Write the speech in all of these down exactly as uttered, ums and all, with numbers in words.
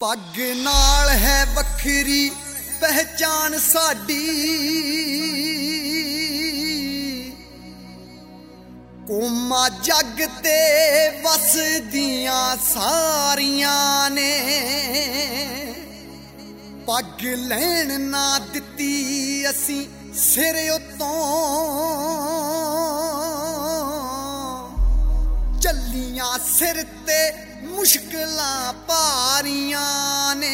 पग नाल है वखरी पहचान साडी, कौमां जग ते वसदियां सारियां ने। पग लैन ना दित्ती असी सिर उत्तों, चलियां सिर ते मुश्किलां भारियां ने।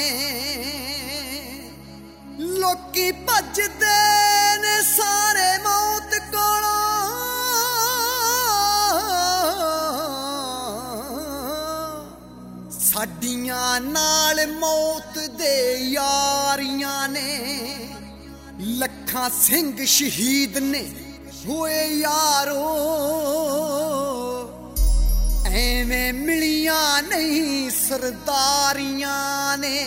लोकी भजदे ने सारे मौत कोलों, साडियां नाल मौत दे यारियां ने। लखां सिंह शहीद ने होए यारो, एवें मिलियां नहीं सरदारियां ने।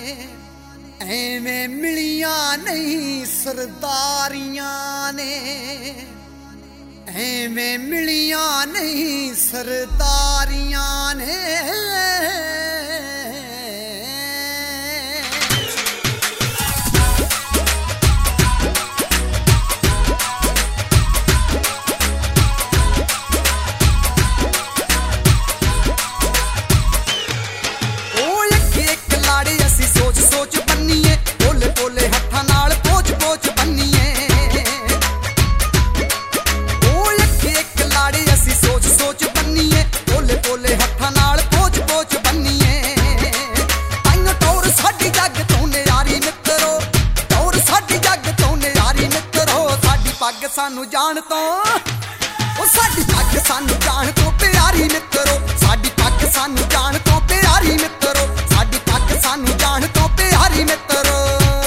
एवें मिलियां नहीं सरदारियां ने। एवें मिलियां नहीं सरदारियां ने। सानू जान तो ओ साडी पग सानू जान तो प्यारी मित्रो। साडी पग सानू जान तो प्यारी मित्रो। साडी पग सानू जान तो प्यारी मित्रो।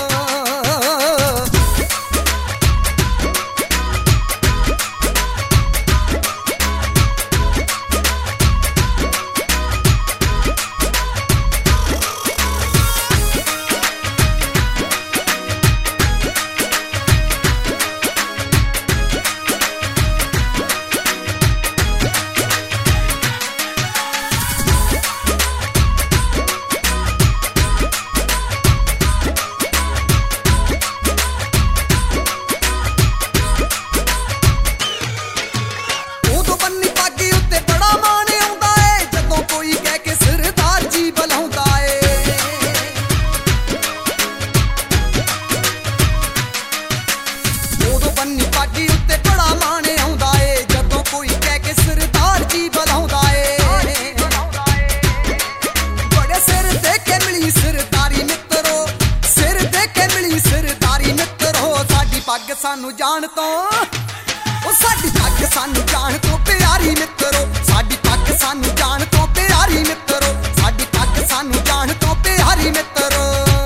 पग सानू जान तो ओ साडी पग सानू जान तो प्यारी मित्रो। साडी पग सानू जान तो प्यारी मित्रो। साडी पग सानू जान तो प्यारी मित्रो।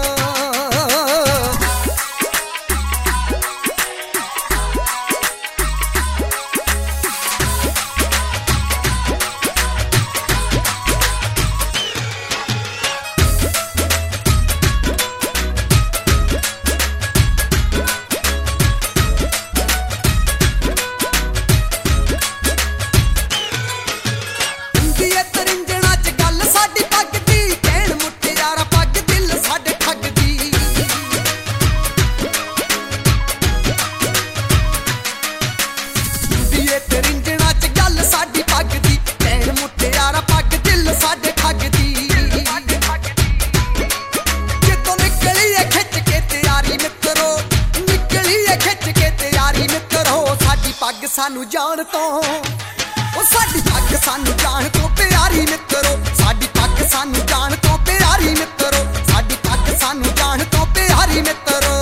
पग सानू जान तो ओ साडी पग सानू जान तो प्यारी मित्रो। साडी पग सानू जान तो प्यारी मित्रो। साडी पग सानू जान तो प्यारी मित्रो।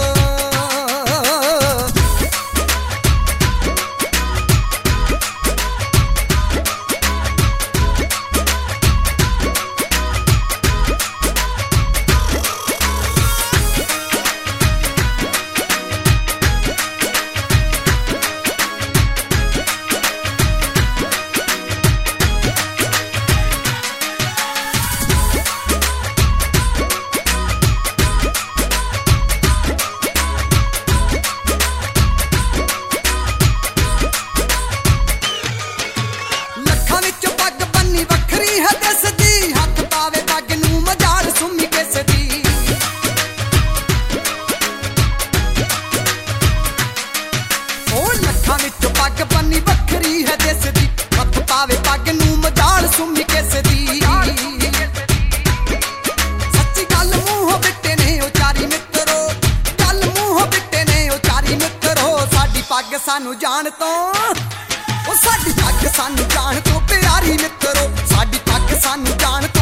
ਸੁਮੀ ਕਿਸੇ ਦੀ ਸੱਚੀ ਗੱਲ ਮੂੰਹੋਂ ਬਿੱਟੇ ਨੇ ਉਹ ਚਾਰੀ ਮਿੱਤਰੋ ਗੱਲ ਮੂੰਹੋਂ ਬਿੱਟੇ ਨੇ ਉਹ ਚਾਰੀ ਮਿੱਤਰੋ ਸਾਡੀ ਪੱਗ ਸਾਨੂੰ ਜਾਣ ਤੋਂ ਉਹ ਸਾਡੀ ਪੱਗ ਸਾਨੂੰ ਜਾਣ ਤੋਂ ਪਿਆਰੀ ਮਿੱਤਰੋ ਸਾਡੀ ਪੱਗ ਸਾਨੂੰ ਜਾਣ ਤੋਂ